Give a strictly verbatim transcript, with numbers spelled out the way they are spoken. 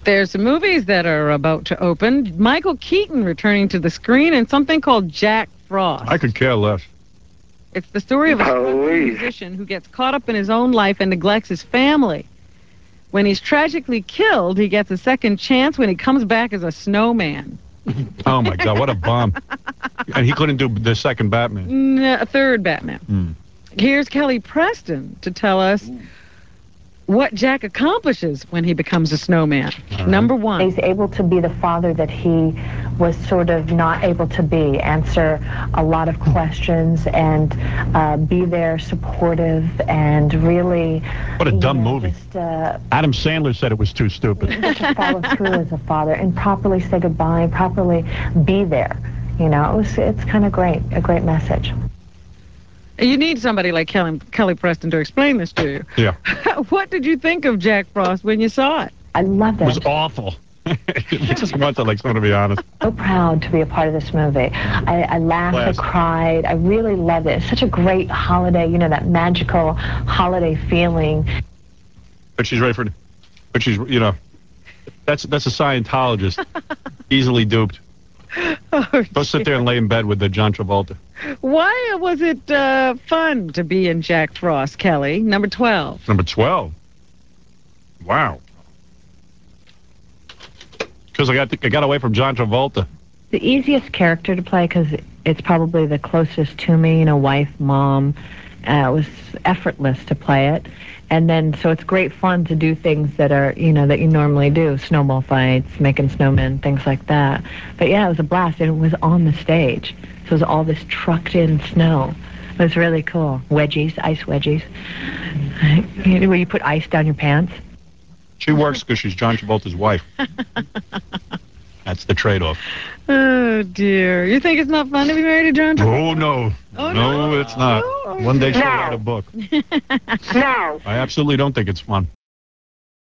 There's some movies that are about to open. Michael Keaton returning to the screen in something called Jack Frost. I could care less. It's the story of a struggling musician who gets caught up in his own life and neglects his family. When he's tragically killed, he gets a second chance when he comes back as a snowman. Oh, my God, what a bum. And he couldn't do the second Batman. No, a third Batman. Mm. Here's Kelly Preston to tell us what Jack accomplishes when he becomes a snowman. Right. Number one. He's able to be the father that he was sort of not able to be, answer a lot of questions and uh, be there supportive and really... What a dumb know, movie. Just, uh, Adam Sandler said it was too stupid. To follow through as a father and properly say goodbye, properly be there. You know, it was, it's kind of great, a great message. You need somebody like Kelly, Kelly Preston to explain this to you. Yeah. What did you think of Jack Frost when you saw it? I loved it. It was awful. It just wants to, like, someone to be honest. So proud to be a part of this movie. I, I laughed, Blast. I cried, I really loved it. It's such a great holiday, you know, that magical holiday feeling. But she's ready for it. But she's, you know, that's that's a Scientologist. Easily duped. Oh, Go sit there and lay in bed with the John Travolta. Why was it uh, fun to be in Jack Frost, Kelly? Number twelve. Number twelve. Wow. Because I got I got away from John Travolta. The easiest character to play because it's probably the closest to me, you know, wife, mom. Uh, it was effortless to play it. And then, so it's great fun to do things that are, you know, that you normally do. Snowball fights, making snowmen, things like that. But yeah, it was a blast. And it was on the stage. So it was all this trucked in snow. It was really cool. Wedgies, ice wedgies. You know, where you put ice down your pants. She works because she's John Travolta's wife. That's the trade-off. Oh, dear. You think it's not fun to be married to John Travolta? Oh, no. Oh, no, no, it's not. Oh, One day she'll no. write a book. No. I absolutely don't think it's fun.